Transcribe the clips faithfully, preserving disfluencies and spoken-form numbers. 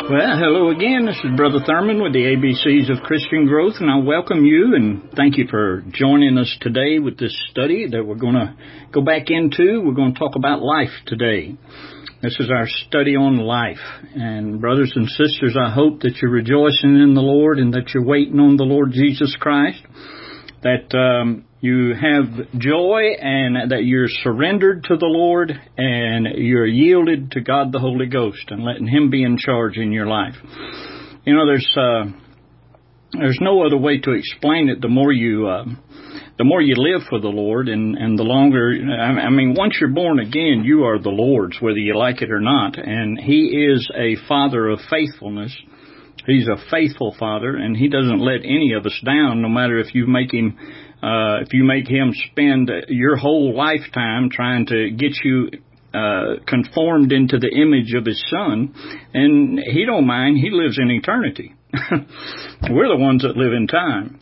Well, hello again. This is Brother Thurman with the A B Cs of Christian Growth, and I welcome you and thank you for joining us today with this study that we're going to go back into. We're going to talk about life today. This is our study on life. And brothers and sisters, I hope that you're rejoicing in the Lord and that you're waiting on the Lord Jesus Christ, that um, you have joy and that you're surrendered to the Lord and you're yielded to God the Holy Ghost and letting Him be in charge in your life. You know, there's uh, there's no other way to explain it. The more you uh, the more you live for the Lord, and, and the longer, I mean, once you're born again, you are the Lord's, whether you like it or not. And He is a Father of faithfulness. He's a faithful Father, and He doesn't let any of us down, no matter if you make Him, uh, if you make Him spend your whole lifetime trying to get you uh, conformed into the image of His Son, and He don't mind. He lives in eternity. We're the ones that live in time.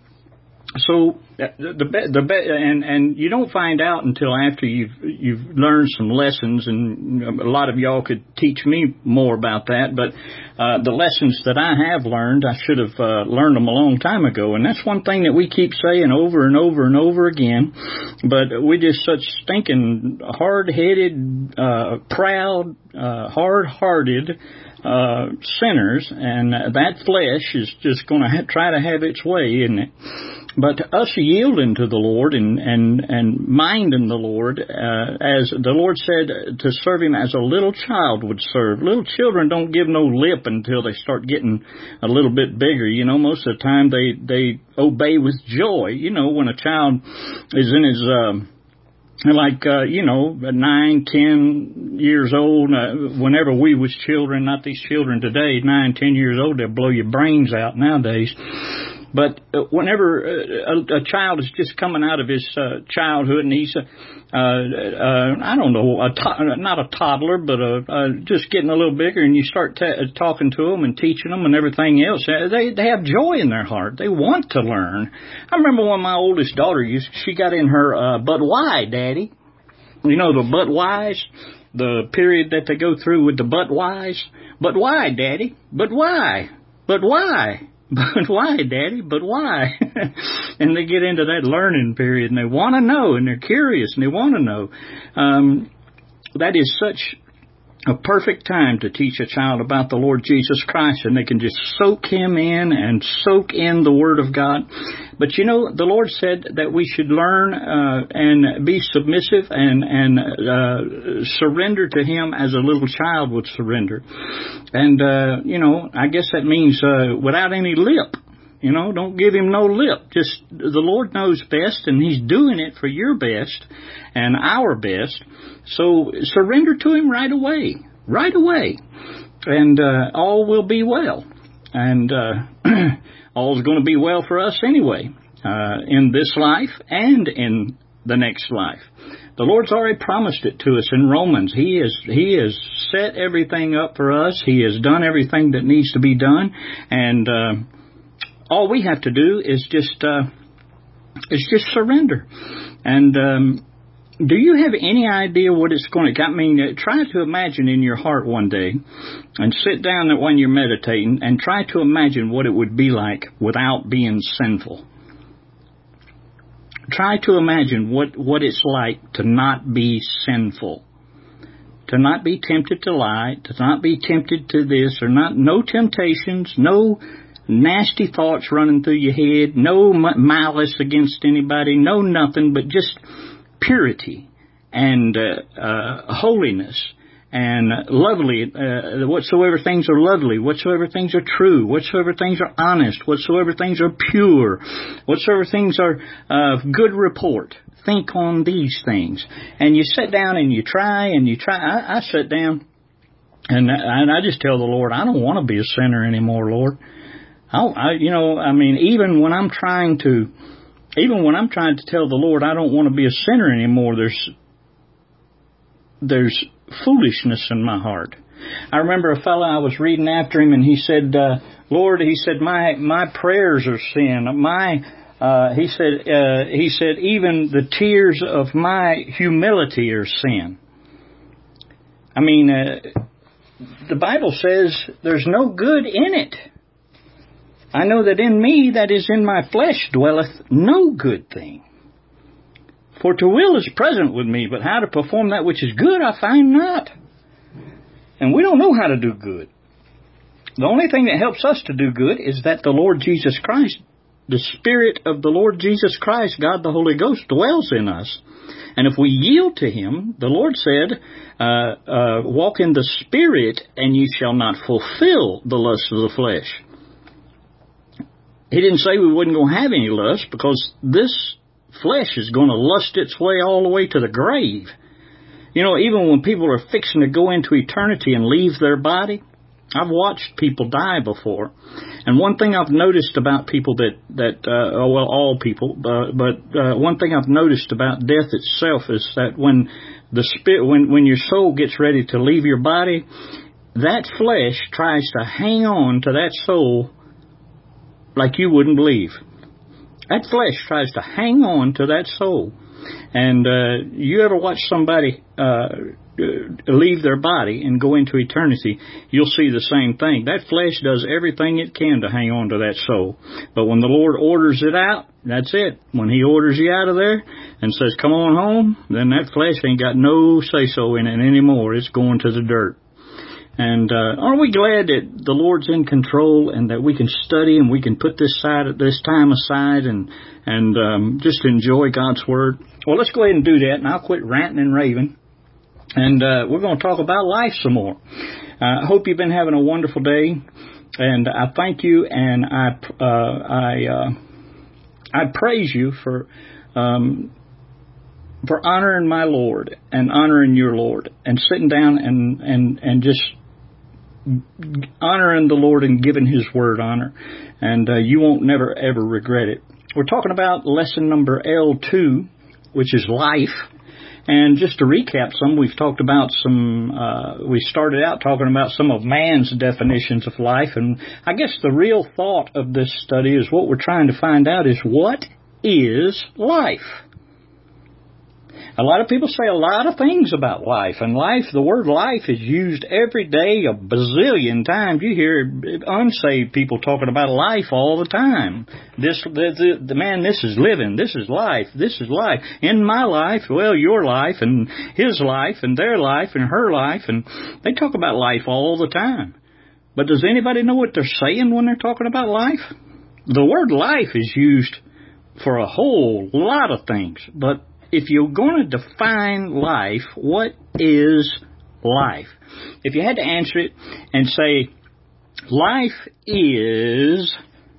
So the the, the and and you don't find out until after you've you've learned some lessons, and a lot of y'all could teach me more about that. But uh, the lessons that I have learned, I should have uh, learned them a long time ago, and that's one thing that we keep saying over and over and over again. But we're just such stinking hard-headed, uh, proud, uh, hard-hearted uh, sinners, and that flesh is just going to ha- try to have its way, isn't it? But us yielding to the Lord and, and, and minding the Lord, uh, as the Lord said, to serve Him as a little child would serve. Little children don't give no lip until they start getting a little bit bigger. You know, most of the time they, they obey with joy. You know, when a child is in his, uh, like, uh, you know, nine, ten years old, uh, whenever we was children, not these children today, nine, ten years old, they'll blow your brains out nowadays. But whenever a, a child is just coming out of his uh, childhood and he's, uh, uh, I don't know, a to- not a toddler, but a, uh, just getting a little bigger, and you start t- talking to them and teaching them and everything else, they they have joy in their heart. They want to learn. I remember when my oldest daughter, used, she got in her, uh, but why, Daddy? You know, the but whys, the period that they go through with the but whys. But why, Daddy? But why? But why? But why, Daddy? But why? And they get into that learning period, and they want to know, and they're curious, and they want to know. Um, that is such a perfect time to teach a child about the Lord Jesus Christ, and they can just soak Him in and soak in the Word of God. But you know, the Lord said that we should learn uh, and be submissive and, and uh, surrender to Him as a little child would surrender. And, uh, you know, I guess that means uh, without any lip. You know, don't give Him no lip. Just the Lord knows best, and He's doing it for your best and our best. So surrender to Him right away, right away, and uh, all will be well. And uh, all's going to be well for us anyway, uh, in this life and in the next life. The Lord's already promised it to us in Romans. He has He has set everything up for us. He has done everything that needs to be done, and uh, all we have to do is just uh, is just surrender. And um, do you have any idea what it's going to? I mean, try to imagine in your heart one day, and sit down when you're meditating, and try to imagine what it would be like without being sinful. Try to imagine what, what it's like to not be sinful, to not be tempted to lie, to not be tempted to this or not. No temptations, no nasty thoughts running through your head, no malice against anybody, no nothing, but just purity and uh, uh, holiness and lovely, uh, whatsoever things are lovely, whatsoever things are true, whatsoever things are honest, whatsoever things are pure, whatsoever things are of uh, good report. Think on these things. And you sit down and you try and you try. I, I sit down and, and I just tell the Lord, I don't want to be a sinner anymore, Lord. I, I, you know, I mean, even when I'm trying to, even when I'm trying to tell the Lord I don't want to be a sinner anymore, there's, there's foolishness in my heart. I remember a fellow, I was reading after him, and he said, uh, Lord, he said, my, my prayers are sin. My, uh, he said, uh, he said, even the tears of my humility are sin. I mean, uh, the Bible says there's no good in it. I know that in me, that is in my flesh, dwelleth no good thing. For to will is present with me, but how to perform that which is good I find not. And we don't know how to do good. The only thing that helps us to do good is that the Lord Jesus Christ, the Spirit of the Lord Jesus Christ, God the Holy Ghost, dwells in us. And if we yield to Him, the Lord said, uh, uh, walk in the Spirit, and ye shall not fulfill the lusts of the flesh. He didn't say we wasn't going to have any lust, because this flesh is going to lust its way all the way to the grave. You know, even when people are fixing to go into eternity and leave their body, I've watched people die before. And one thing I've noticed about people that, that uh, oh, well, all people, uh, but uh, one thing I've noticed about death itself is that when the spirit, when, when your soul gets ready to leave your body, that flesh tries to hang on to that soul like you wouldn't believe. That flesh tries to hang on to that soul. And uh, you ever watch somebody uh, leave their body and go into eternity, you'll see the same thing. That flesh does everything it can to hang on to that soul. But when the Lord orders it out, that's it. When He orders you out of there and says, come on home, then that flesh ain't got no say-so in it anymore. It's going to the dirt. And uh, aren't we glad that the Lord's in control and that we can study and we can put this side this time aside and and um, just enjoy God's Word? Well, let's go ahead and do that, and I'll quit ranting and raving. And uh, we're going to talk about life some more. I uh, hope you've been having a wonderful day, and I thank you, and I uh, I uh, I praise you for um, for honoring my Lord and honoring your Lord and sitting down and and and just honoring the Lord and giving His Word honor, and uh, you won't never ever regret it. We're talking about lesson number L two, which is life. And just to recap some, we've talked about some, uh, we started out talking about some of man's definitions of life, and I guess the real thought of this study is what we're trying to find out is, what is life? A lot of people say a lot of things about life, and life, the word life is used every day a bazillion times. You hear unsaved people talking about life all the time. This, the, the, the man, this is living, this is life, this is life. In my life, well, your life, and his life, and their life, and her life, and they talk about life all the time. But does anybody know what they're saying when they're talking about life? The word life is used for a whole lot of things, but if you're going to define life, what is life? If you had to answer it and say, life is,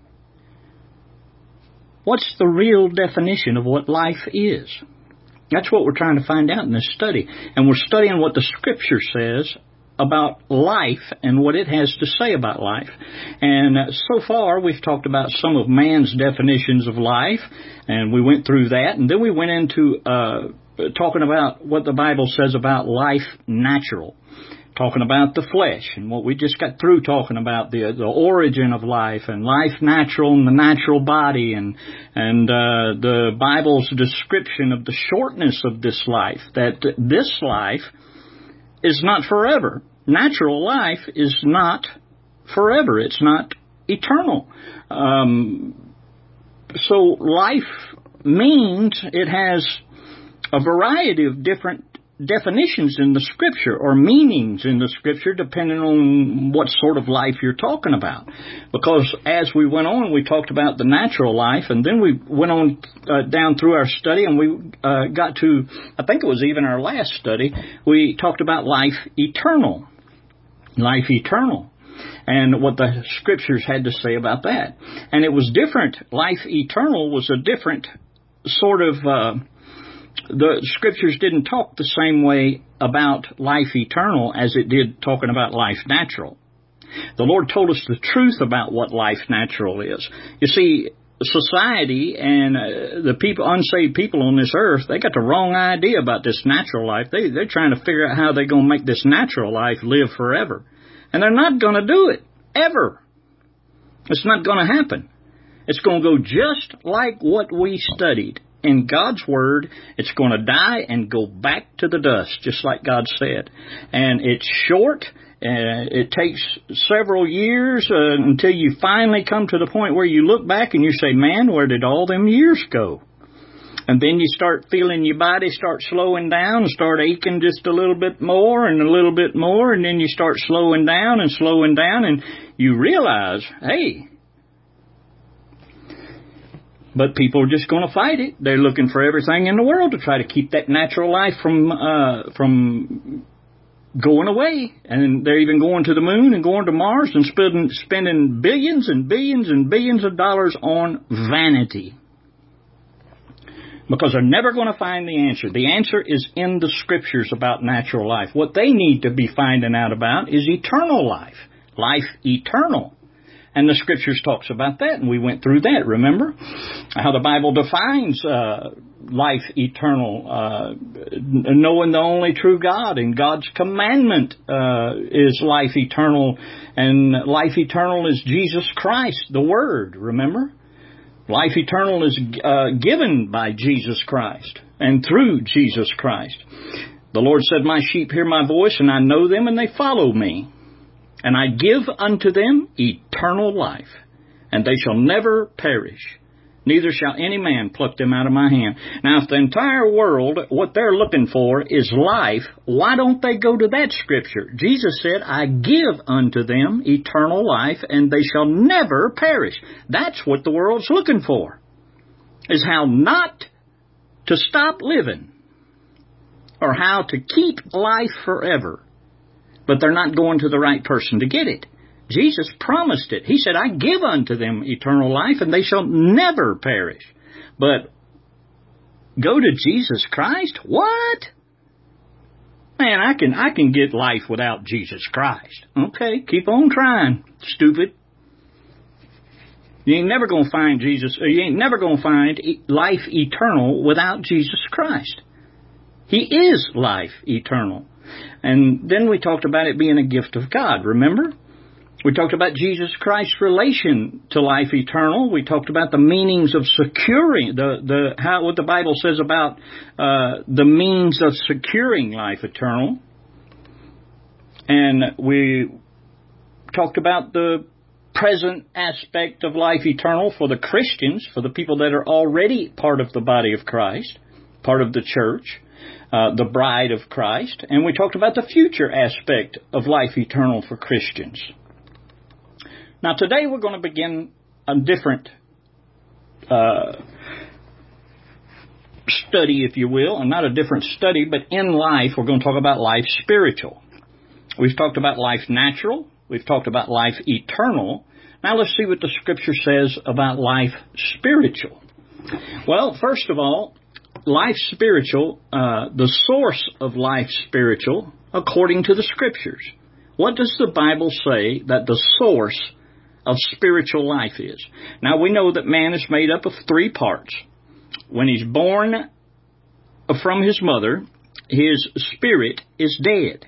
what's the real definition of what life is? That's what we're trying to find out in this study. And we're studying what the Scripture says about life and what it has to say about life. And uh, so far we've talked about some of man's definitions of life, and we went through that, and then we went into uh, talking about what the Bible says about life natural, talking about the flesh, and what we just got through talking about, the the origin of life, and life natural and the natural body, and and uh, the Bible's description of the shortness of this life, that this life is not forever. Natural life is not forever. It's not eternal. Um, so life means it has a variety of different definitions in the Scripture, or meanings in the Scripture, depending on what sort of life you're talking about. Because as we went on, we talked about the natural life, and then we went on uh, down through our study, and we uh, got to, I think it was even our last study, we talked about life eternal. Life eternal. And what the Scriptures had to say about that. And it was different. Life eternal was a different sort of... Uh, The Scriptures didn't talk the same way about life eternal as it did talking about life natural. The Lord told us the truth about what life natural is. You see, society and uh, the people, unsaved people on this earth, they got the wrong idea about this natural life. They, they're trying to figure out how they're going to make this natural life live forever. And they're not going to do it, ever. It's not going to happen. It's going to go just like what we studied. In God's Word, it's going to die and go back to the dust, just like God said. And it's short, Uh, it takes several years uh, until you finally come to the point where you look back and you say, man, where did all them years go? And then you start feeling your body start slowing down and start aching just a little bit more and a little bit more. And then you start slowing down and slowing down and you realize, hey, but people are just going to fight it. They're looking for everything in the world to try to keep that natural life from uh, from going away. And they're even going to the moon and going to Mars and spending, spending billions and billions and billions of dollars on vanity. Because they're never going to find the answer. The answer is in the Scriptures about natural life. What they need to be finding out about is eternal life. Life eternal. And the Scriptures talks about that, and we went through that, remember? How the Bible defines uh, life eternal, uh, knowing the only true God, and God's commandment uh, is life eternal, and life eternal is Jesus Christ, the Word, remember? Life eternal is uh, given by Jesus Christ and through Jesus Christ. The Lord said, my sheep hear my voice, and I know them, and they follow me. And I give unto them eternal life, and they shall never perish, neither shall any man pluck them out of my hand. Now, if the entire world, what they're looking for is life, why don't they go to that Scripture? Jesus said, I give unto them eternal life, and they shall never perish. That's what the world's looking for, is how not to stop living, or how to keep life forever. But they're not going to the right person to get it. Jesus promised it. He said, I give unto them eternal life, and they shall never perish. But go to Jesus Christ? What? Man, I can I can get life without Jesus Christ. Okay, keep on trying, stupid. You ain't never going to find Jesus, or you ain't never going to find life eternal without Jesus Christ. He is life eternal. And then we talked about it being a gift of God, remember? We talked about Jesus Christ's relation to life eternal. We talked about the meanings of securing, the, the how what the Bible says about uh, the means of securing life eternal. And we talked about the present aspect of life eternal for the Christians, for the people that are already part of the body of Christ, part of the church. Uh, the bride of Christ, and we talked about the future aspect of life eternal for Christians. Now today we're going to begin a different uh, study, if you will, and not a different study, but in life we're going to talk about life spiritual. We've talked about life natural, we've talked about life eternal. Now let's see what the Scripture says about life spiritual. Well, first of all, life spiritual, uh, the source of life spiritual, according to the Scriptures. What does the Bible say that the source of spiritual life is? Now, we know that man is made up of three parts. When he's born from his mother, his spirit is dead.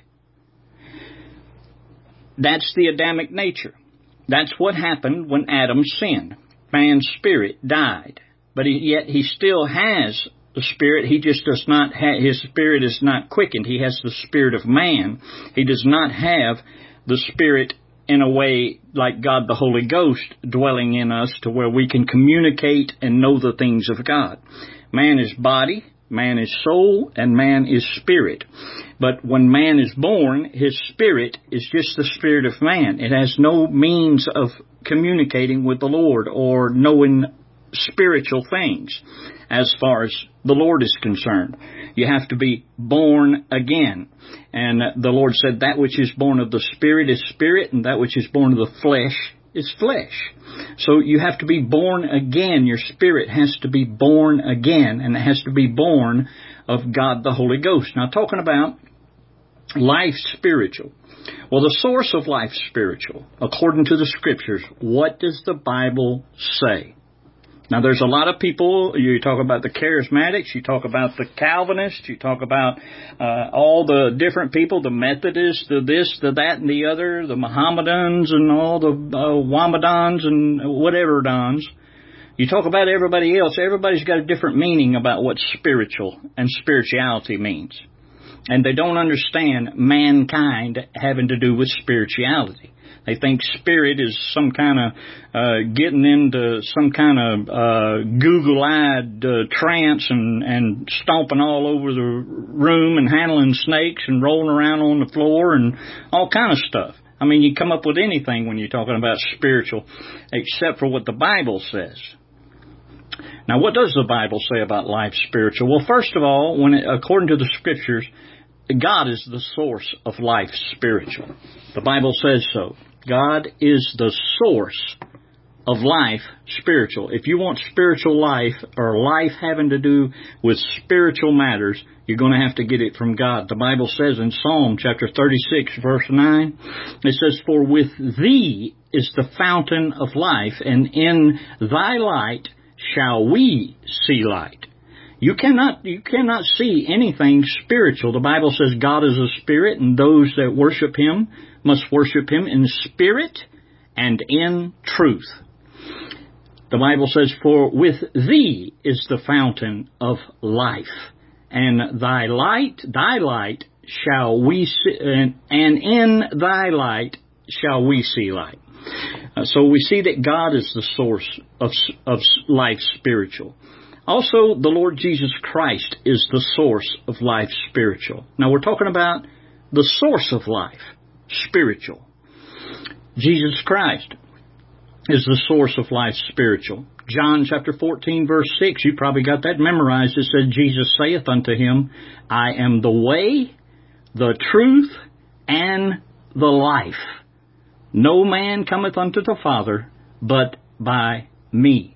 That's the Adamic nature. That's what happened when Adam sinned. Man's spirit died. But he, yet he still has the spirit. He just does not have, his spirit is not quickened. He has the spirit of man. He does not have the spirit in a way like God the Holy Ghost dwelling in us to where we can communicate and know the things of God. Man is body, man is soul, and man is spirit. But when man is born, his spirit is just the spirit of man. It has no means of communicating with the Lord or knowing spiritual things as far as the Lord is concerned. You have to be born again. And the Lord said that which is born of the Spirit is spirit, and that which is born of the flesh is flesh. So you have to be born again. Your spirit has to be born again, and it has to be born of God the Holy Ghost. Now, talking about life spiritual. Well, the source of life spiritual, according to the Scriptures, what does the Bible say? Now, there's a lot of people, you talk about the charismatics, you talk about the Calvinists, you talk about uh, all the different people, the Methodists, the this, the that, and the other, the Mohammedans, and all the uh, Wamadans, and whatever dons. You talk about everybody else, everybody's got a different meaning about what spiritual and spirituality means. And they don't understand mankind having to do with spirituality. They think spirit is some kind of uh, getting into some kind of uh, Google-eyed uh, trance and, and stomping all over the room and handling snakes and rolling around on the floor and all kind of stuff. I mean, you come up with anything when you're talking about spiritual, except for what the Bible says. Now, what does the Bible say about life spiritual? Well, first of all, when it, according to the Scriptures, God is the source of life spiritual. The Bible says so. God is the source of life spiritual. If you want spiritual life or life having to do with spiritual matters, you're going to have to get it from God. The Bible says in Psalm chapter thirty-six, verse nine, it says, "For with thee is the fountain of life, and in thy light shall we see light." You cannot, you cannot see anything spiritual. The Bible says God is a spirit, and those that worship Him must worship Him in spirit and in truth. The Bible says, "For with thee is the fountain of life, and thy light, thy light shall we see, and, and in thy light shall we see light." Uh, so we see that God is the source of, of life spiritual. Also, the Lord Jesus Christ is the source of life spiritual. Now, we're talking about the source of life spiritual. Jesus Christ is the source of life spiritual. John chapter fourteen, verse six, you probably got that memorized. It says, "Jesus saith unto him, I am the way, the truth, and the life. No man cometh unto the Father but by me."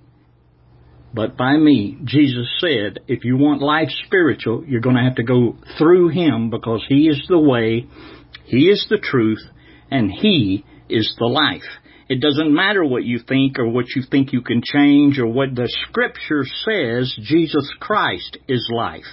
But by me, Jesus said, if you want life spiritual, you're going to have to go through Him, because He is the way, He is the truth, and He is the life. It doesn't matter what you think or what you think you can change or what the Scripture says. Jesus Christ is life.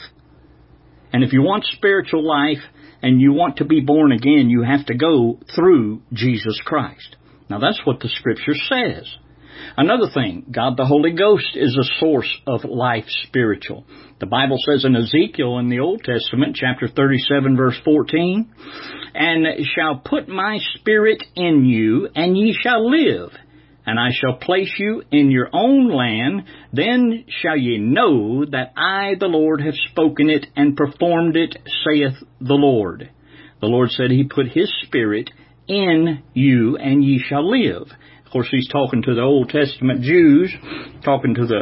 And if you want spiritual life and you want to be born again, you have to go through Jesus Christ. Now, that's what the Scripture says. Another thing, God the Holy Ghost is a source of life spiritual. The Bible says in Ezekiel in the Old Testament, chapter thirty-seven, verse fourteen, "And shall put my spirit in you, and ye shall live. And I shall place you in your own land. Then shall ye know that I, the Lord, have spoken it and performed it, saith the Lord." The Lord said He put His spirit in you, and ye shall live. Of course, He's talking to the Old Testament Jews, talking to the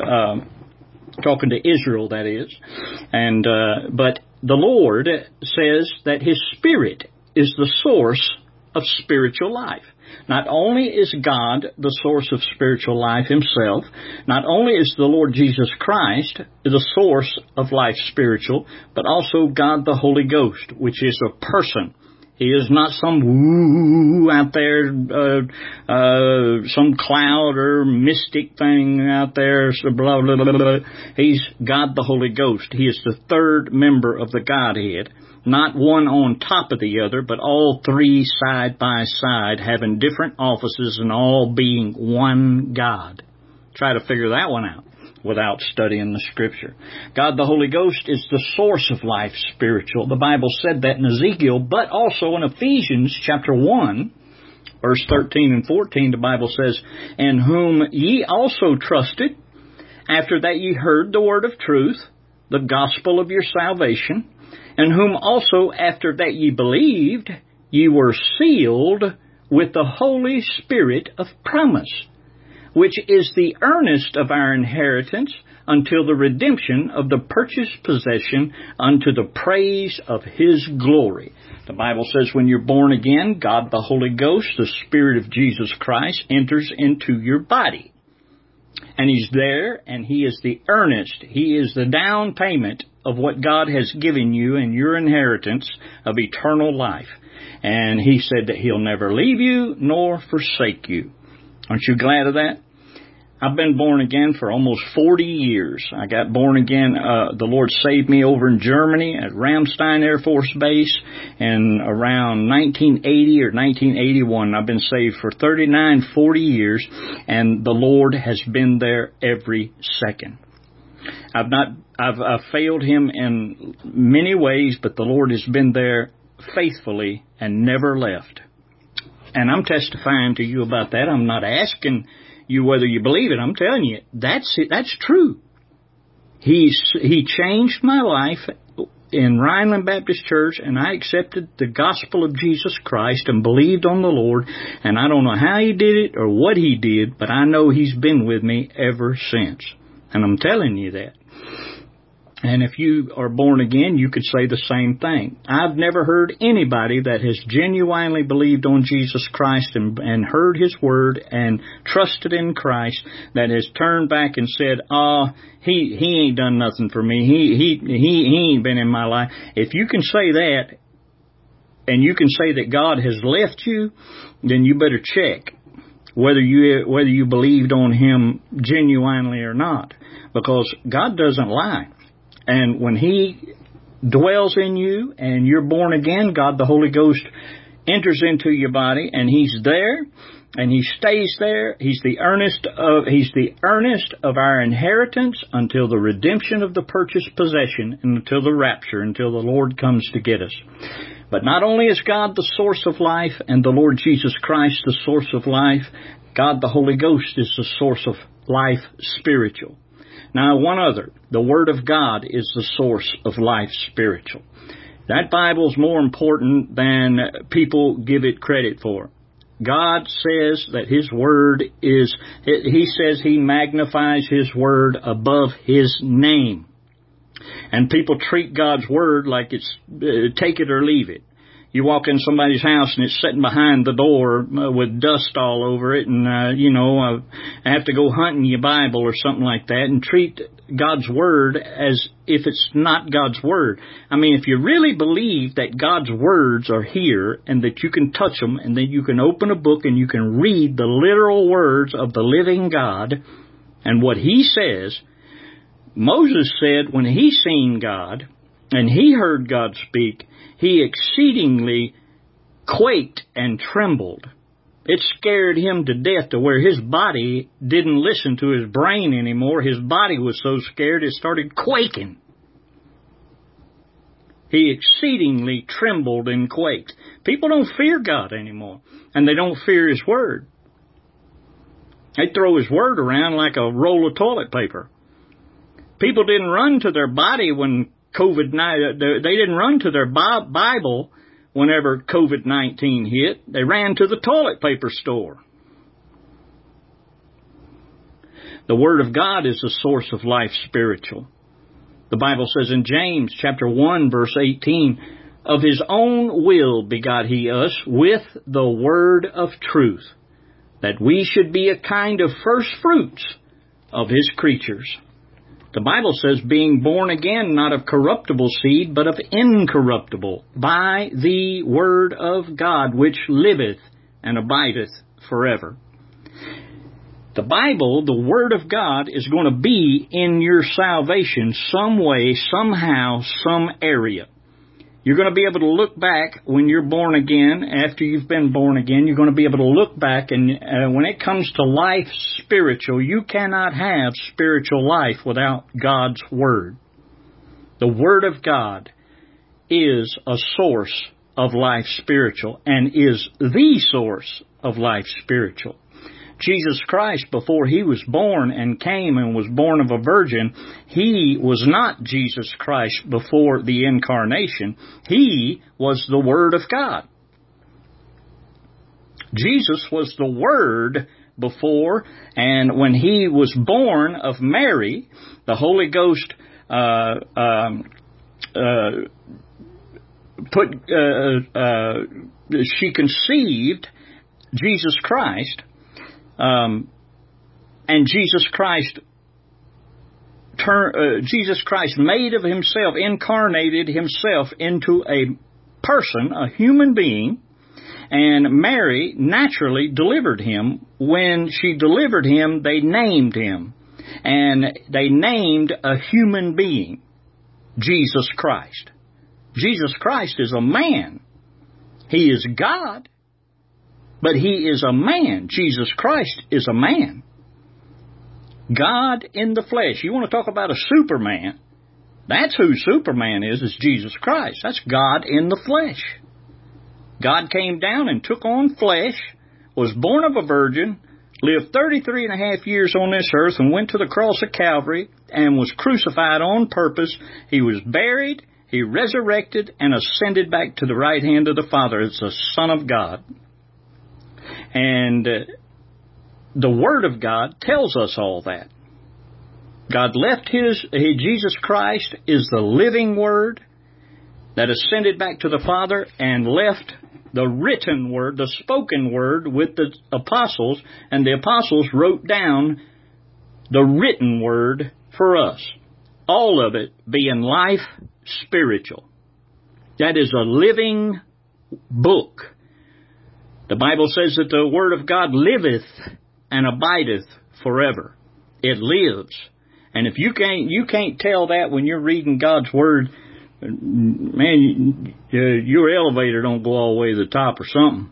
uh, talking to Israel, that is. And uh, but the Lord says that His Spirit is the source of spiritual life. Not only is God the source of spiritual life Himself, not only is the Lord Jesus Christ the source of life spiritual, but also God the Holy Ghost, which is a person. He is not some woo out there, uh, uh, some cloud or mystic thing out there, so blah, blah, blah, blah. He's God the Holy Ghost. He is the third member of the Godhead, not one on top of the other, but all three side by side, having different offices and all being one God. Try to figure that one out without studying the Scripture. God the Holy Ghost is the source of life spiritual. The Bible said that in Ezekiel, but also in Ephesians chapter one, verse thirteen and fourteen, the Bible says, "In whom ye also trusted, after that ye heard the word of truth, the gospel of your salvation, in whom also after that ye believed, ye were sealed with the Holy Spirit of promise, which is the earnest of our inheritance until the redemption of the purchased possession unto the praise of His glory." The Bible says when you're born again, God the Holy Ghost, the Spirit of Jesus Christ, enters into your body. And He's there, and He is the earnest, He is the down payment of what God has given you and your inheritance of eternal life. And He said that He'll never leave you nor forsake you. Aren't you glad of that? I've been born again for almost forty years. I got born again. Uh, the Lord saved me over in Germany at Ramstein Air Force Base in around nineteen eighty or nineteen eighty-one. I've been saved for thirty-nine, forty years, and the Lord has been there every second. I've not, I've, I've failed Him in many ways, but the Lord has been there faithfully and never left. And I'm testifying to you about that. I'm not asking you whether you believe it. I'm telling you, that's it. That's true. He's, he changed my life in Rhineland Baptist Church, and I accepted the gospel of Jesus Christ and believed on the Lord. And I don't know how He did it or what He did, but I know He's been with me ever since. And I'm telling you that. And if you are born again, you could say the same thing. I've never heard anybody that has genuinely believed on Jesus Christ and, and heard His word and trusted in Christ that has turned back and said, oh, he, he ain't done nothing for me. He, he, he, he ain't been in my life. If you can say that, and you can say that God has left you, then you better check whether you, whether you believed on Him genuinely or not. Because God doesn't lie. And when He dwells in you and you're born again, God the Holy Ghost enters into your body, and He's there and He stays there. He's the earnest of He's the earnest of our inheritance until the redemption of the purchased possession and until the rapture, until the Lord comes to get us. But not only is God the source of life and the Lord Jesus Christ the source of life, God the Holy Ghost is the source of life spiritual. Now, one other, the Word of God is the source of life spiritual. That Bible's more important than people give it credit for. God says that His Word is, He says He magnifies His Word above His name. And people treat God's Word like it's uh, take it or leave it. You walk in somebody's house and it's sitting behind the door uh, with dust all over it, and, uh, you know, uh, have to go hunting your Bible or something like that and treat God's Word as if it's not God's Word. I mean, if you really believe that God's words are here and that you can touch them and that you can open a book and you can read the literal words of the living God and what He says, Moses said when he seen God and he heard God speak, he exceedingly quaked and trembled. It scared him to death to where his body didn't listen to his brain anymore. His body was so scared it started quaking. He exceedingly trembled and quaked. People don't fear God anymore, and they don't fear His Word. They throw His Word around like a roll of toilet paper. People didn't run to their body when COVID nineteen, they didn't run to their Bible whenever COVID nineteen hit. They ran to the toilet paper store. The Word of God is the source of life spiritual. The Bible says in James chapter one verse eighteen, of His own will begot He us with the word of truth, that we should be a kind of first fruits of His creatures. The Bible says, being born again, not of corruptible seed, but of incorruptible, by the Word of God, which liveth and abideth forever. The Bible, the Word of God, is going to be in your salvation some way, somehow, some area. You're going to be able to look back when you're born again, after you've been born again, you're going to be able to look back, and uh, when it comes to life spiritual, you cannot have spiritual life without God's Word. The Word of God is a source of life spiritual and is the source of life spiritual. Jesus Christ, before He was born and came and was born of a virgin, He was not Jesus Christ before the incarnation. He was the Word of God. Jesus was the Word before, and when He was born of Mary, the Holy Ghost uh, um, uh, put, uh, uh, she conceived Jesus Christ. Um, and Jesus Christ, turn, uh, Jesus Christ made of Himself, incarnated Himself into a person, a human being, and Mary naturally delivered Him. When she delivered Him, they named Him, and they named a human being, Jesus Christ. Jesus Christ is a man. He is God. But He is a man. Jesus Christ is a man. God in the flesh. You want to talk about a Superman? That's who Superman is, is Jesus Christ. That's God in the flesh. God came down and took on flesh, was born of a virgin, lived thirty-three and a half years on this earth, and went to the cross of Calvary and was crucified on purpose. He was buried, He resurrected, and ascended back to the right hand of the Father as the Son of God. And uh, the Word of God tells us all that. God left His, He, Jesus Christ is the living Word that ascended back to the Father and left the written Word, the spoken Word with the apostles, and the apostles wrote down the written Word for us. All of it being life spiritual. That is a living book. The Bible says that the Word of God liveth and abideth forever. It lives. And if you can't, you can't tell that when you're reading God's Word, man, your elevator don't go all the way to the top or something.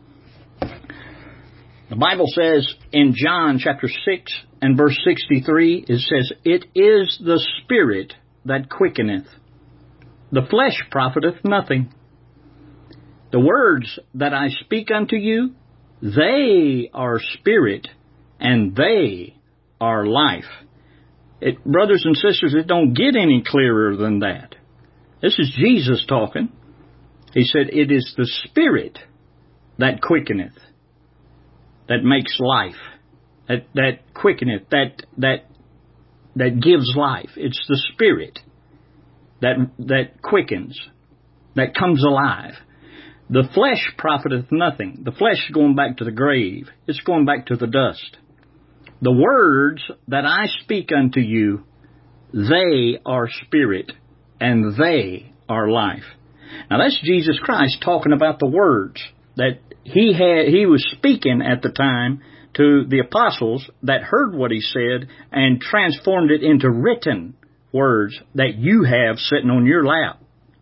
The Bible says in John chapter six and verse sixty-three, it says, "It is the Spirit that quickeneth. The flesh profiteth nothing. The words that I speak unto you, they are spirit, and they are life." It, brothers and sisters, it don't get any clearer than that. This is Jesus talking. He said, "It is the Spirit that quickeneth, that makes life, that that quickeneth, that that that gives life." It's the Spirit that that quickens, that comes alive. The flesh profiteth nothing. The flesh is going back to the grave. It's going back to the dust. The words that I speak unto you, they are spirit, and they are life. Now that's Jesus Christ talking about the words that he had. He was speaking at the time to the apostles that heard what he said and transformed it into written words that you have sitting on your lap.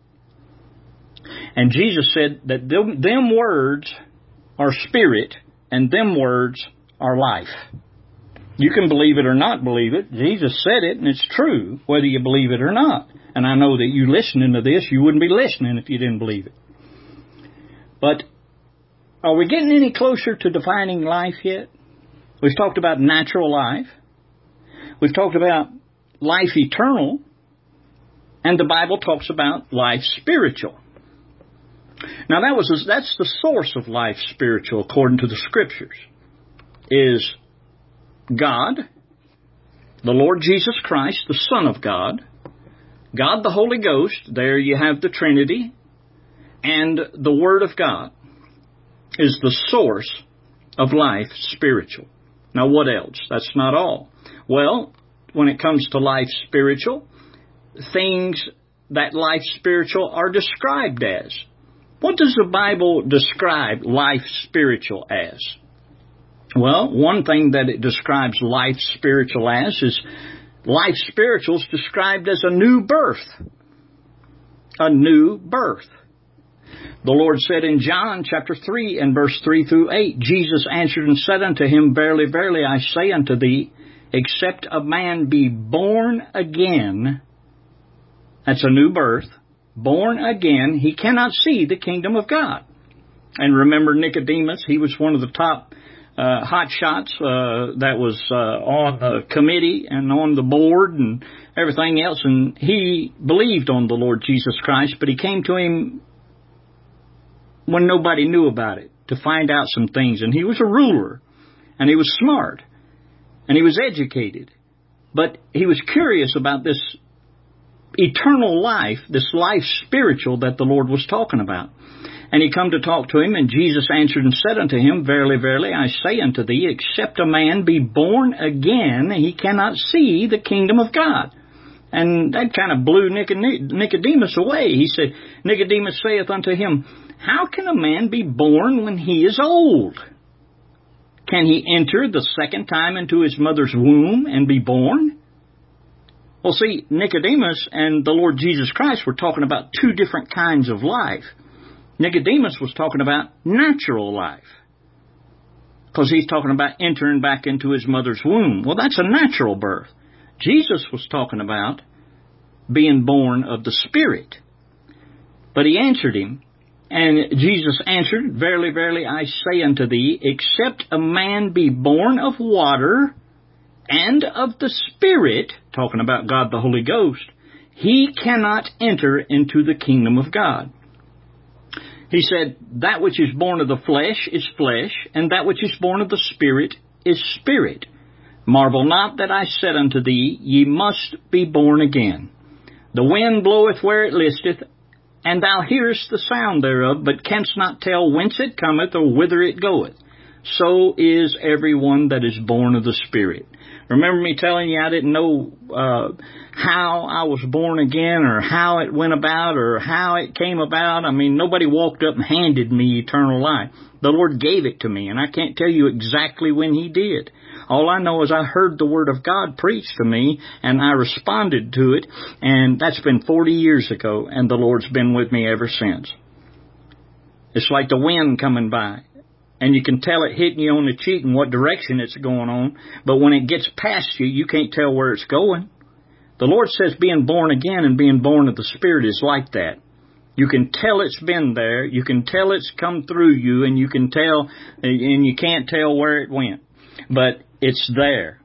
And Jesus said that them, them words are spirit and them words are life. You can believe it or not believe it. Jesus said it, and it's true, whether you believe it or not. And I know that you listening to this, you wouldn't be listening if you didn't believe it. But are we getting any closer to defining life yet? We've talked about natural life. We've talked about life eternal. And the Bible talks about life spiritual. Now that was that's the source of life spiritual according to the Scriptures. Is God, the Lord Jesus Christ, the Son of God, God the Holy Ghost, there you have the Trinity, and the Word of God is the source of life spiritual. Now what else? That's not all. Well, when it comes to life spiritual, things that life spiritual are described as. What does the Bible describe life spiritual as? Well, one thing that it describes life spiritual as is life spiritual is described as a new birth. A new birth. The Lord said in John chapter three and verse three through eight, Jesus answered and said unto him, "Verily, verily, I say unto thee, except a man be born again," that's a new birth, born again, he cannot see the kingdom of God. And remember Nicodemus, he was one of the top Uh, hot shots uh, that was uh, on the committee and on the board and everything else, and he believed on the Lord Jesus Christ, but he came to him when nobody knew about it to find out some things. And he was a ruler, and he was smart, and he was educated, but he was curious about this eternal life, this life spiritual that the Lord was talking about. And he come to talk to him, and Jesus answered and said unto him, "Verily, verily, I say unto thee, except a man be born again, he cannot see the kingdom of God." And that kind of blew Nicodemus away. He said, Nicodemus saith unto him, "How can a man be born when he is old? Can he enter the second time into his mother's womb and be born?" Well, see, Nicodemus and the Lord Jesus Christ were talking about two different kinds of life. Nicodemus was talking about natural life. because he's talking about entering back into his mother's womb. Well, that's a natural birth. Jesus was talking about being born of the Spirit. But he answered him, and Jesus answered, Verily, verily, I say unto thee, except a man be born of water and of the Spirit, talking about God the Holy Ghost, he cannot enter into the kingdom of God. He said, that which is born of the flesh is flesh, and that which is born of the Spirit is spirit. Marvel not that I said unto thee, ye must be born again. The wind bloweth where it listeth, and thou hearest the sound thereof, but canst not tell whence it cometh or whither it goeth. So is every one that is born of the Spirit. Remember me telling you I didn't know uh, how I was born again, or how it went about, or how it came about. I mean, nobody walked up and handed me eternal life. The Lord gave it to me, and I can't tell you exactly when He did. All I know is I heard the Word of God preached to me, and I responded to it, and that's been forty years ago, and the Lord's been with me ever since. It's like the wind coming by, and you can tell it hitting you on the cheek and what direction it's going on, but when it gets past you, you can't tell where it's going. The Lord says being born again and being born of the Spirit is like that. You can tell it's been there, you can tell it's come through you, and you can tell, and you can't tell where it went. But it's there.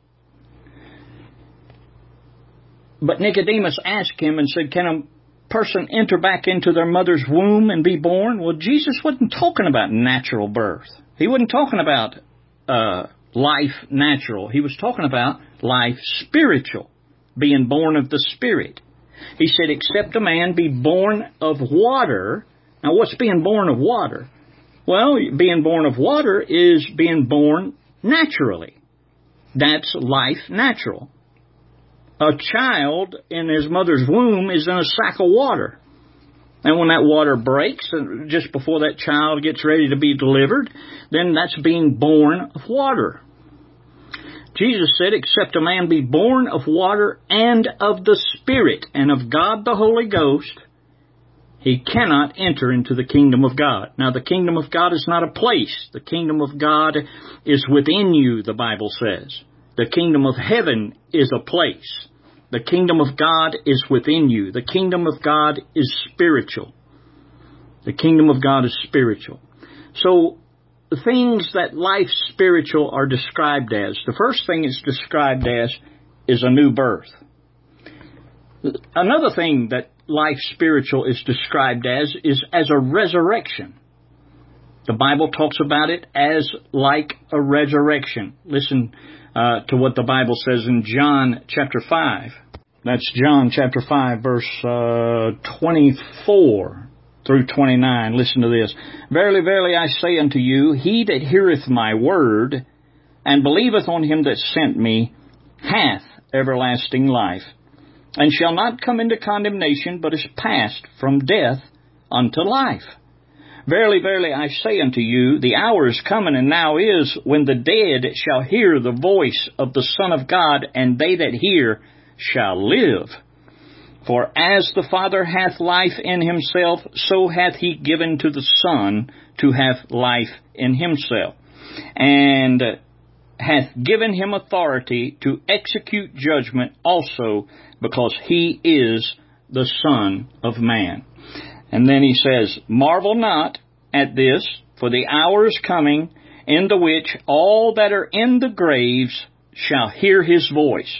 But Nicodemus asked him and said, can a person enter back into their mother's womb and be born? Well, Jesus wasn't talking about natural birth. He wasn't talking about uh, life natural. He was talking about life spiritual, being born of the Spirit. He said, except a man be born of water. Now, what's being born of water? Well, being born of water is being born naturally. That's life natural. A child in his mother's womb is in a sack of water. And when that water breaks, just before that child gets ready to be delivered, then that's being born of water. Jesus said, except a man be born of water and of the Spirit and of God the Holy Ghost, he cannot enter into the kingdom of God. Now, the kingdom of God is not a place. The kingdom of God is within you, the Bible says. The kingdom of heaven is a place. The kingdom of God is within you. The kingdom of God is spiritual. The kingdom of God is spiritual. So, the things that life spiritual are described as, the first thing it's described as is a new birth. Another thing that life spiritual is described as is as a resurrection. The Bible talks about it as like a resurrection. Listen uh, to what the Bible says in John chapter five. That's John chapter five, verse uh, twenty-four through twenty-nine. Listen to this. Verily, verily, I say unto you, he that heareth my word, and believeth on him that sent me, hath everlasting life, and shall not come into condemnation, but is passed from death unto life. Verily, verily, I say unto you, the hour is coming, and now is, when the dead shall hear the voice of the Son of God, and they that hear shall live. For as the Father hath life in himself, so hath he given to the Son to have life in himself, and hath given him authority to execute judgment also, because he is the Son of Man. And then he says, marvel not at this, for the hour is coming, in the which all that are in the graves shall hear his voice.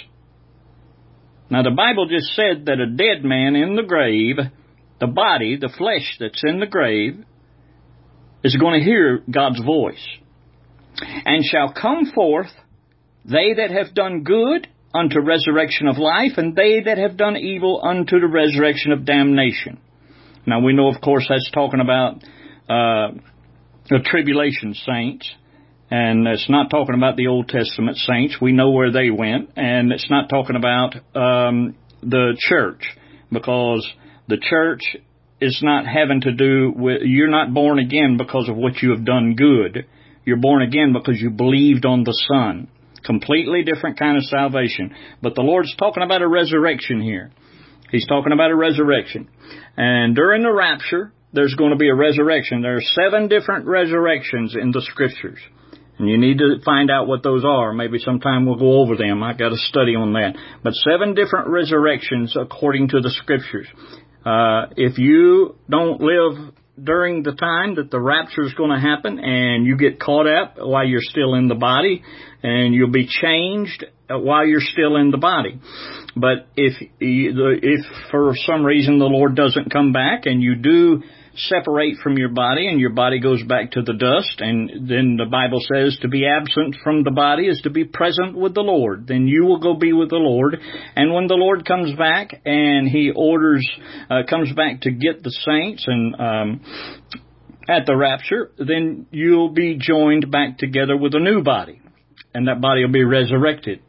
Now, the Bible just said that a dead man in the grave, the body, the flesh that's in the grave, is going to hear God's voice. And shall come forth they that have done good unto resurrection of life, and they that have done evil unto the resurrection of damnation. Now, we know, of course, that's talking about uh, the tribulation saints. And it's not talking about the Old Testament saints. We know where they went. And it's not talking about um, the church, because the church is not having to do with, you're not born again because of what you have done good. You're born again because you believed on the Son. Completely different kind of salvation. But the Lord's talking about a resurrection here. He's talking about a resurrection. And during the rapture, there's going to be a resurrection. There are seven different resurrections in the Scriptures. And you need to find out what those are. Maybe sometime we'll go over them. I got a study on that. But seven different resurrections according to the Scriptures. Uh, if you don't live during the time that the rapture is going to happen and you get caught up while you're still in the body, and you'll be changed while you're still in the body. But if if for some reason the Lord doesn't come back and you do separate from your body and your body goes back to the dust, and then the Bible says to be absent from the body is to be present with the Lord, then you will go be with the Lord. And when the Lord comes back and He orders, uh, comes back to get the saints and um, at the rapture, then you'll be joined back together with a new body, and that body will be resurrected.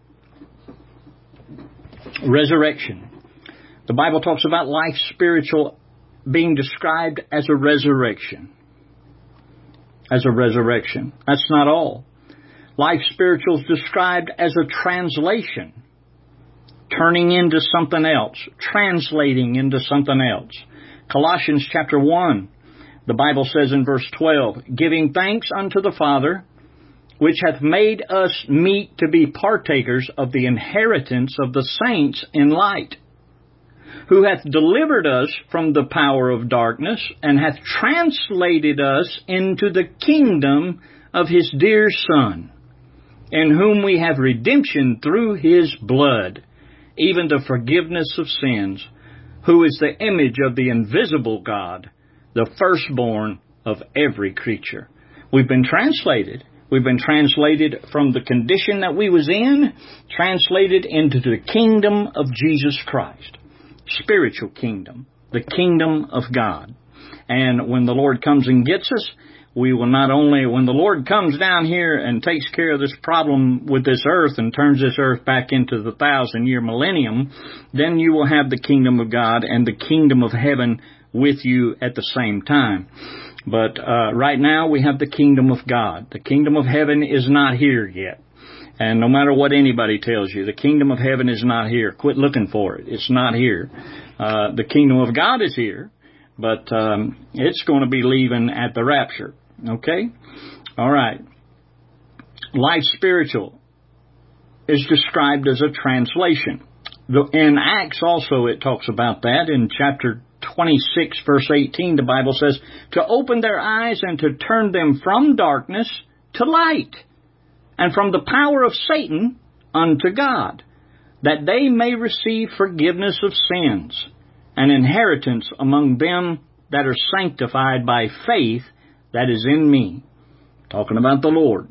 Resurrection. The Bible talks about life spiritual being described as a resurrection. As a resurrection. That's not all. Life spiritual is described as a translation. Turning into something else. Translating into something else. Colossians chapter one. The Bible says in verse twelve, giving thanks unto the Father, which hath made us meet to be partakers of the inheritance of the saints in light, who hath delivered us from the power of darkness, and hath translated us into the kingdom of His dear Son, in whom we have redemption through His blood, even the forgiveness of sins, who is the image of the invisible God, the firstborn of every creature. We've been translated. We've been translated from the condition that we was in, translated into the kingdom of Jesus Christ. Spiritual kingdom, the kingdom of God. And when the Lord comes and gets us, we will not only, when the Lord comes down here and takes care of this problem with this earth and turns this earth back into the thousand year millennium, then you will have the kingdom of God and the kingdom of heaven with you at the same time. But uh, right now we have the kingdom of God. The kingdom of heaven is not here yet. And no matter what anybody tells you, the kingdom of heaven is not here. Quit looking for it. It's not here. Uh, the kingdom of God is here, but um, it's going to be leaving at the rapture. Okay? All right. Life spiritual is described as a translation. The, in Acts also it talks about that. In chapter twenty-six, verse eighteen, the Bible says, to open their eyes and to turn them from darkness to light, and from the power of Satan unto God, that they may receive forgiveness of sins, and inheritance among them that are sanctified by faith that is in me. Talking about the Lord.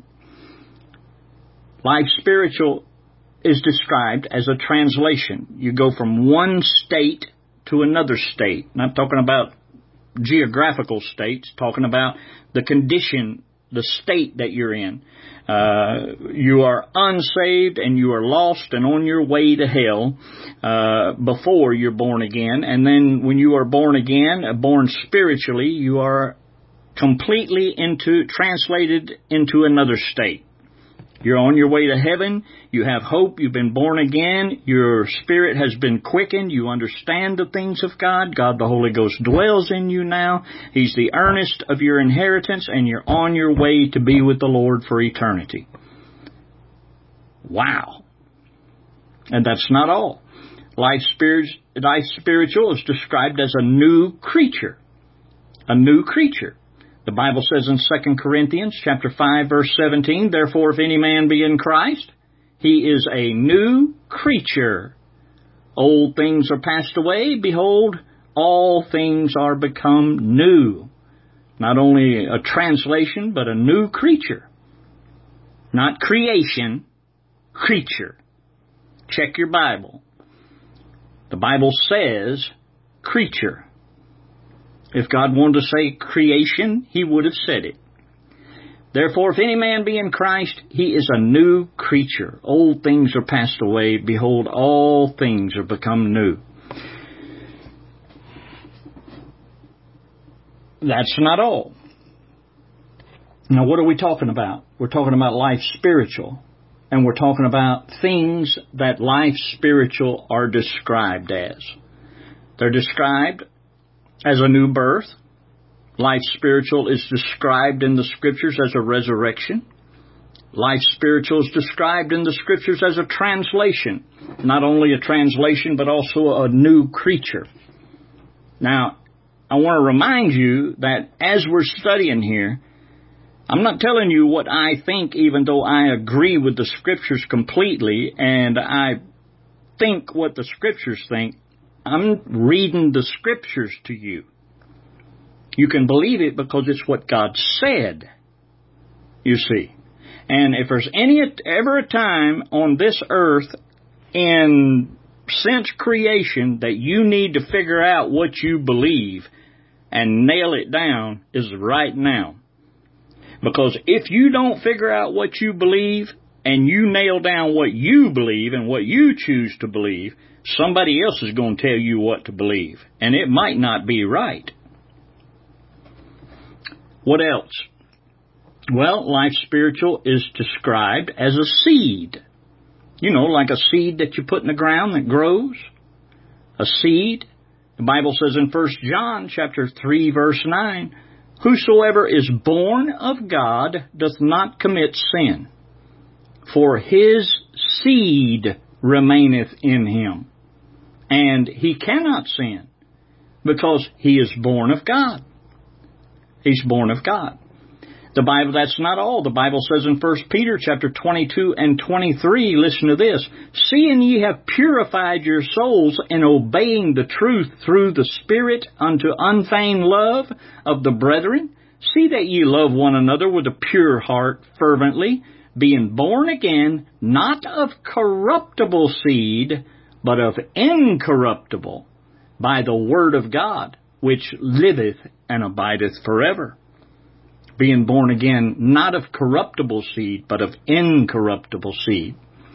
Life spiritual is described as a translation. You go from one state to another state. Not talking about geographical states, talking about the condition, the state that you're in. Uh, you are unsaved and you are lost and on your way to hell uh, before you're born again. And then when you are born again, uh, born spiritually, you are completely into translated into another state. You're on your way to heaven. You have hope. You've been born again. Your spirit has been quickened. You understand the things of God. God the Holy Ghost dwells in you now. He's the earnest of your inheritance, and you're on your way to be with the Lord for eternity. Wow. And that's not all. Life, spirit, life spiritual is described as a new creature. A new creature. The Bible says in Second Corinthians chapter five, verse seventeen, therefore if any man be in Christ, he is a new creature. Old things are passed away. Behold, all things are become new. Not only a translation, but a new creature. Not creation, creature. Check your Bible. The Bible says creature. If God wanted to say creation, He would have said it. Therefore, if any man be in Christ, he is a new creature. Old things are passed away. Behold, all things are become new. That's not all. Now, what are we talking about? We're talking about life spiritual. And we're talking about things that life spiritual are described as. They're described as a new birth. Life spiritual is described in the Scriptures as a resurrection. Life spiritual is described in the Scriptures as a translation. Not only a translation, but also a new creature. Now, I want to remind you that as we're studying here, I'm not telling you what I think, even though I agree with the Scriptures completely, and I think what the Scriptures think. I'm reading the Scriptures to you. You can believe it because it's what God said, you see. And if there's any ever a time on this earth in since creation that you need to figure out what you believe and nail it down, is right now. Because if you don't figure out what you believe and you nail down what you believe and what you choose to believe, somebody else is going to tell you what to believe. And it might not be right. What else? Well, life spiritual is described as a seed. You know, like a seed that you put in the ground that grows. A seed. The Bible says in First John chapter three, verse nine, whosoever is born of God doth not commit sin, for his seed remaineth in him, and he cannot sin, because he is born of God. He's born of God. The Bible, that's not all. The Bible says in First Peter chapter twenty-two and twenty-three, listen to this, seeing ye have purified your souls in obeying the truth through the Spirit unto unfeigned love of the brethren, see that ye love one another with a pure heart fervently, being born again, not of corruptible seed, but of incorruptible, by the word of God, which liveth and abideth forever. Being born again, not of corruptible seed, but of incorruptible seed.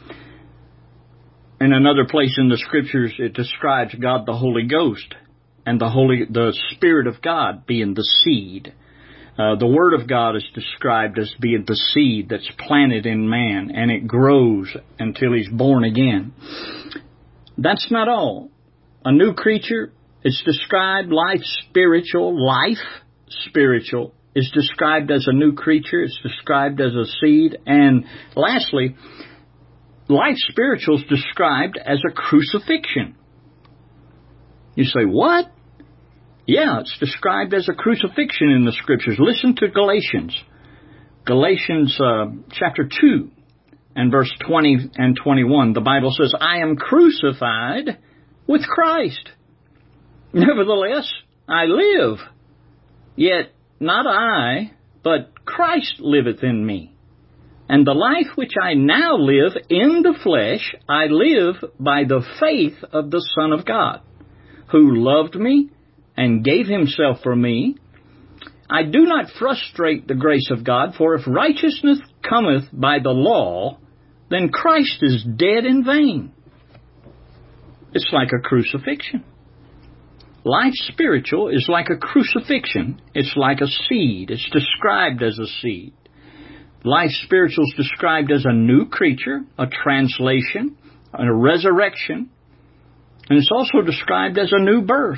In another place in the Scriptures, it describes God the Holy Ghost and the Holy, the Spirit of God being the seed. Uh, the Word of God is described as being the seed that's planted in man, and it grows until he's born again. That's not all. A new creature is described, life spiritual, life spiritual, is described as a new creature. It's described as a seed. And lastly, life spiritual is described as a crucifixion. You say, what? Yeah, it's described as a crucifixion in the Scriptures. Listen to Galatians. Galatians uh, chapter two and verse twenty and twenty-one. The Bible says, I am crucified with Christ. Nevertheless, I live. Yet not I, but Christ liveth in me. And the life which I now live in the flesh, I live by the faith of the Son of God, who loved me and gave himself for me. I do not frustrate the grace of God, for if righteousness cometh by the law, then Christ is dead in vain. It's like a crucifixion. Life spiritual is like a crucifixion. It's like a seed. It's described as a seed. Life spiritual is described as a new creature, a translation, a resurrection, and it's also described as a new birth.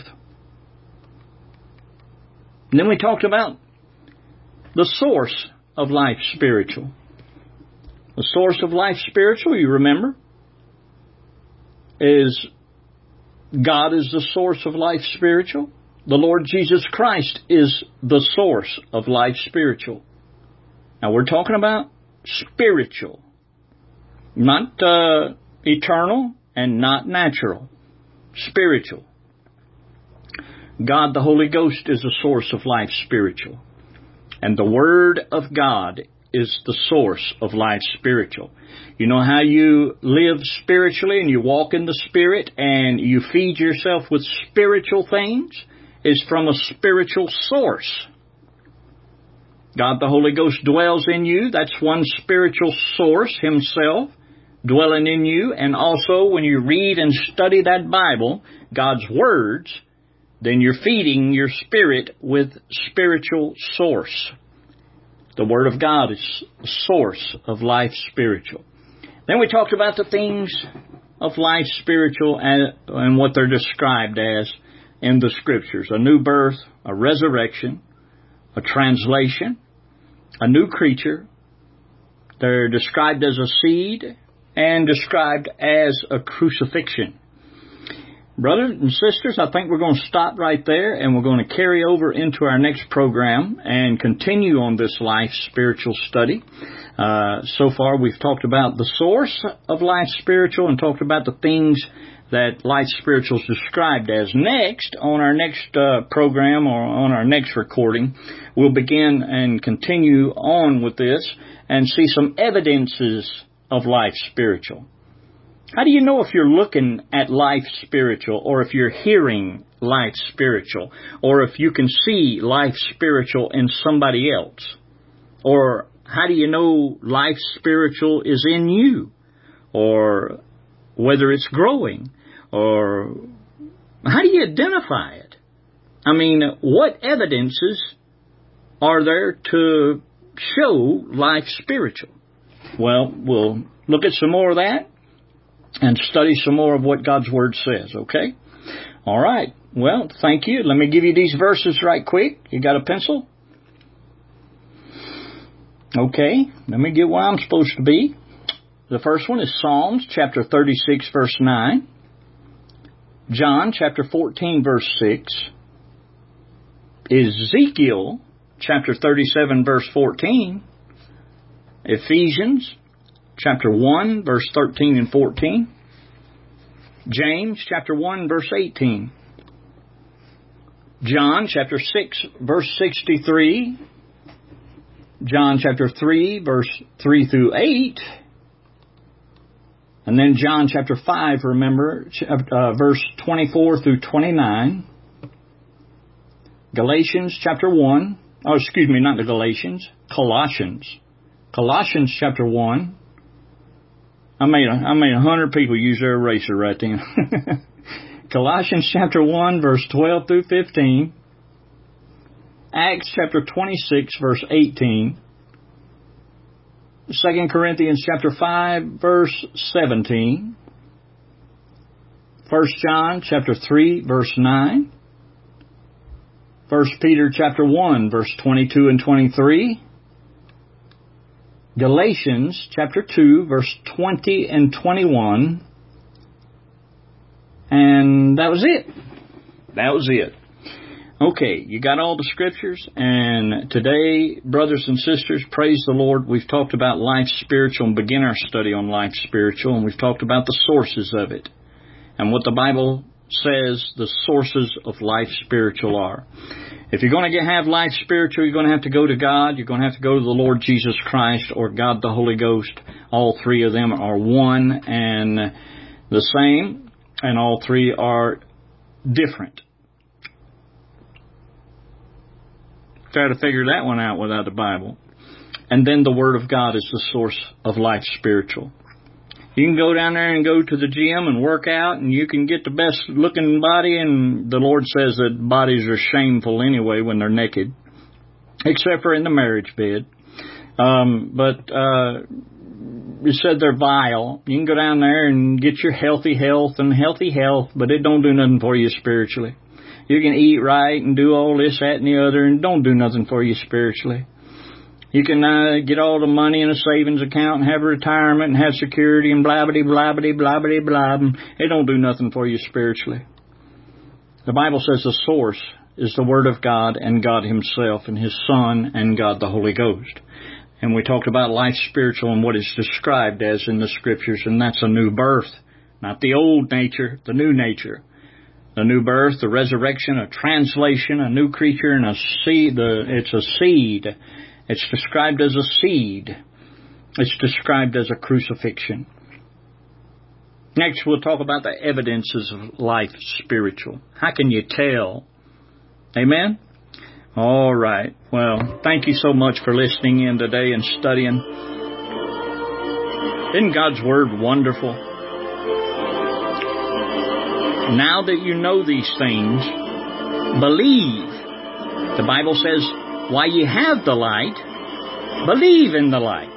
And then we talked about the source of life spiritual. The source of life spiritual, you remember, is God is the source of life spiritual. The Lord Jesus Christ is the source of life spiritual. Now we're talking about spiritual, not uh, eternal and not natural. Spiritual. God the Holy Ghost is the source of life spiritual. And the Word of God is the source of life spiritual. You know how you live spiritually and you walk in the Spirit and you feed yourself with spiritual things? Is from a spiritual source. God the Holy Ghost dwells in you. That's one spiritual source, Himself, dwelling in you. And also when you read and study that Bible, God's words, then you're feeding your spirit with spiritual source. The Word of God is the source of life spiritual. Then we talked about the things of life spiritual and, and what they're described as in the Scriptures. A new birth, a resurrection, a translation, a new creature, They're described as a seed and described as a crucifixion. Brothers and sisters, I think we're going to stop right there, and we're going to carry over into our next program and continue on this life spiritual study. Uh, so far, we've talked about the source of life spiritual and talked about the things that life spiritual is described as. Next, on our next uh, program or on our next recording, we'll begin and continue on with this and see some evidences of life spiritual. How do you know if you're looking at life spiritual, or if you're hearing life spiritual, or if you can see life spiritual in somebody else? Or how do you know life spiritual is in you? Or whether it's growing? Or how do you identify it? I mean, what evidences are there to show life spiritual? Well, we'll look at some more of that and study some more of what God's Word says, okay? All right. Well, thank you. Let me give you these verses right quick. You got a pencil? Okay. Let me get where I'm supposed to be. The first one is Psalms chapter thirty-six, verse nine. John chapter fourteen, verse six. Ezekiel chapter thirty-seven, verse fourteen. Ephesians chapter one, verse thirteen and fourteen. James chapter one, verse eighteen. John chapter six, verse sixty-three. John chapter three, verse three through eight. And then John chapter five, remember, uh, verse twenty-four through twenty-nine. Galatians chapter one. Oh, excuse me, not the Galatians. Colossians. Colossians chapter one. I made a, I made a hundred people use their eraser right then. Colossians chapter one, verse twelve through fifteen. Acts chapter twenty-six, verse eighteen. Second Corinthians chapter five, verse seventeen. First John chapter three, verse nine. First Peter chapter one, verse twenty-two and twenty-three. Galatians chapter two, verse twenty and twenty-one. And that was it. That was it. Okay, you got all the scriptures, and today, brothers and sisters, praise the Lord, we've talked about life spiritual and begin our study on life spiritual, and we've talked about the sources of it and what the Bible says the sources of life spiritual are. If you're going to have life spiritual, you're going to have to go to God, you're going to have to go to the Lord Jesus Christ or God the Holy Ghost. All three of them are one and the same, and all three are different. Try to figure that one out without the Bible. And then the Word of God is the source of life spiritual. You can go down there and go to the gym and work out, and you can get the best looking body, and the Lord says that bodies are shameful anyway when they're naked, except for in the marriage bed. Um, but uh, it said they're vile. You can go down there and get your healthy health and healthy health, but it don't do nothing for you spiritually. You can eat right and do all this, that, and the other, and don't do nothing for you spiritually. You can uh, get all the money in a savings account and have a retirement and have security and blah-blah, blah-blah, blah-blah, blah. It don't do nothing for you spiritually. The Bible says the source is the Word of God and God Himself and His Son and God the Holy Ghost. And we talked about life spiritual and what it's described as in the Scriptures, and that's a new birth. Not the old nature, the new nature. The new birth, the resurrection, a translation, a new creature, and a seed. The, it's a seed. It's described as a seed. It's described as a crucifixion. Next, we'll talk about the evidences of life spiritual. How can you tell? Amen? All right. Well, thank you so much for listening in today and studying. Isn't God's Word wonderful? Now that you know these things, believe. The Bible says, while you have the light, believe in the light.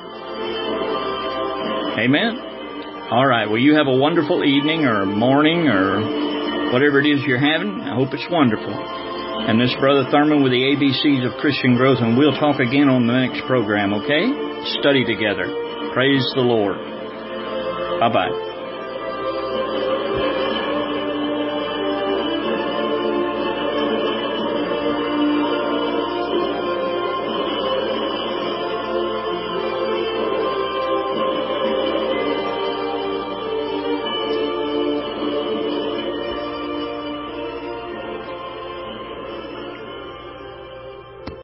Amen? All right. Well, you have a wonderful evening or morning or whatever it is you're having. I hope it's wonderful. And this Brother Thurman with the A B Cs of Christian Growth, and we'll talk again on the next program, okay? study together. Praise the Lord. Bye-bye.